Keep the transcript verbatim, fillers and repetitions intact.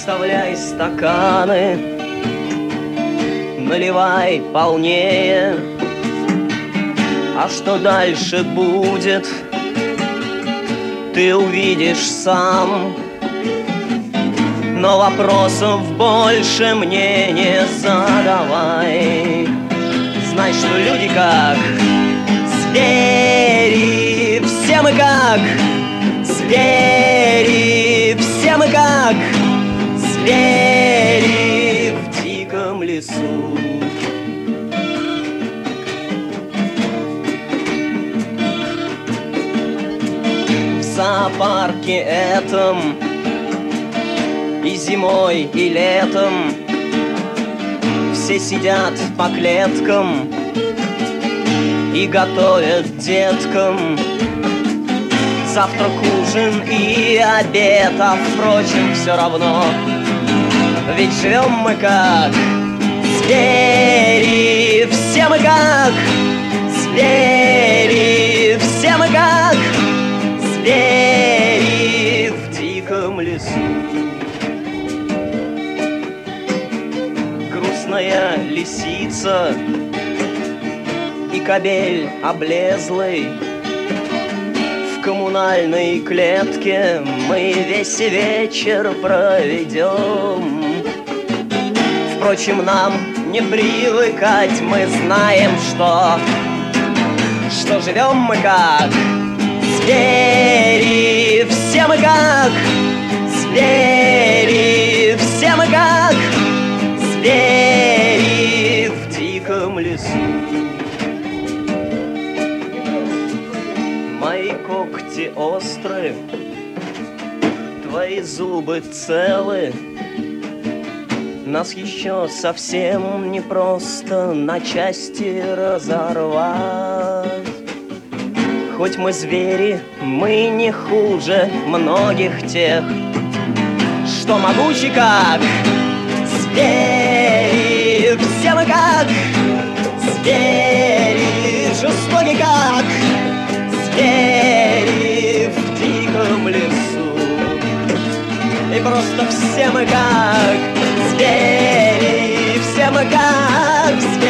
Расставляй стаканы, наливай полнее. А что дальше будет, ты увидишь сам. Но вопросов больше мне не задавай. Знай, что люди как звери, все мы как звери, все мы как звери в диком лесу. В зоопарке этом и зимой, и летом все сидят по клеткам и готовят деткам завтрак, ужин и обед. А впрочем, все равно, ведь живем мы как звери, все мы как звери, все мы как звери в диком лесу. Грустная лисица и кобель облезлый в коммунальной клетке мы весь вечер проведем. Впрочем, нам не привыкать, мы знаем, что что живем мы как звери, все мы как звери, все мы как звери в диком лесу. Мои когти острые, твои зубы целы. Нас еще совсем не просто на части разорвать. Хоть мы звери, мы не хуже многих тех, что могучи как звери, все мы как звери, жестоки как звери в диком лесу. И просто все мы как звери, все мы как звери.